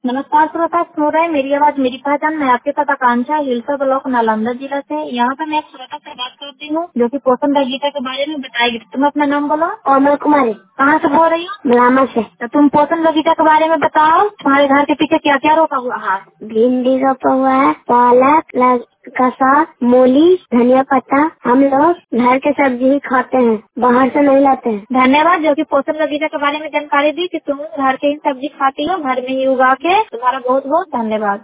नमस्कार श्रोता, सुन रहे हैं मेरी आवाज मेरी पहचान। मैं आपके साथ आकांक्षा, हिलसा ब्लॉक, नालंदा जिला से। यहाँ पे मैं एक श्रोता से बात करती हूँ जो कि पोषण गीता के बारे में बताएगी। तुम अपना नाम बोलो। कोमल कुमारी। कहाँ से बोल रही हो? मिलामा से। तो तुम पोषण गीता के बारे में बताओ। तुम्हारे घर के पीछे क्या क्या रोका हुआ है? भिंडी रोपा हुआ है, पालक का साग, मूली, धनिया पत्ता। हम लोग घर के सब्जी ही खाते हैं, बाहर से नहीं लाते हैं। धन्यवाद जो कि पोषण गीता के बारे में जानकारी दी कि तुम घर के ही सब्जी खाती हो, घर में ही उगा के। तुम्हारा बहुत बहुत धन्यवाद।